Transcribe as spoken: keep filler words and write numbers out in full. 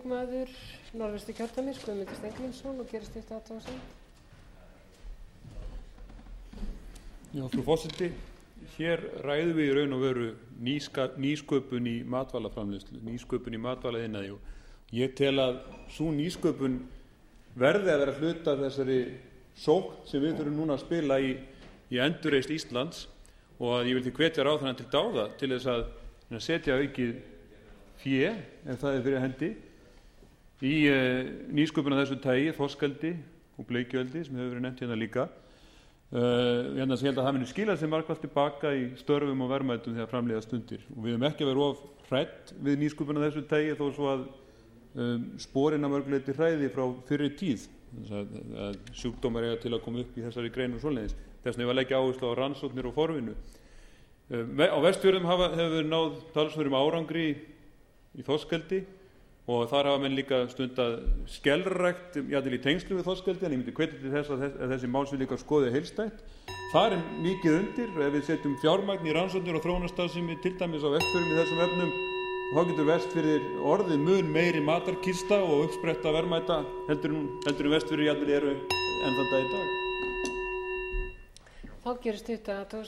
Maður Norðvestur kjördæmis Guðmundur Steingrímsson og gerist þetta athugasemd. Já, frú forseti, hér ræðum við í raun og veru nýska, nýsköpun í matvælaframleiðslu, nýsköpun í matvælaiðnaði og ég tel að sú nýsköpun verði að vera hluta af þessari sókn sem við þurfum núna að spila í, í endurreisn Íslands og að ég vil því hvetja ráðherrann til dáða til þess að setja aukið fé, ef það er fyrir hendi, í uh, nýsköpun af þessu tagi, þorskeldi og bleikjueldi sem hefur verið nefnt hérna líka. Uh, ég held að það muni skila sér margfalt tilbaka í störfum og verðmætum þegar framleiða stundir. Og við höfum ekki að vera of hrædd við nýsköpun af þessu tagi þó svo að um, sporin að mörgu leyti hræði frá fyrri tíð. Að, að sjúkdómar eiga til að koma upp í þessari grein og svoleiðis. Þess vegna ég var að leggja áherslu á rannsóknir og forvinnu. Uh, á Vestfjörðum hafa, hefur náð talsverðum árangri í, í þorskeldi og þar hafa menn líka stundað skelrækt, jafnvel í tengslum við þorskeldi, en ég myndi hvetja til þess að, þess, að þessi mál sé líka skoðið heildstætt. Þar er mikið undir, ef við setjum fjármagn í rannsóknir og þróunarstarfsemi til dæmis á Vestfjörðum í þessum efnum, þá getur Vestfjörðir orðið mun meiri matarkista og uppspretta verðmæta heldur en Vestfjörðir jafnvel eru enn þann dag í dag. Þá gerist þetta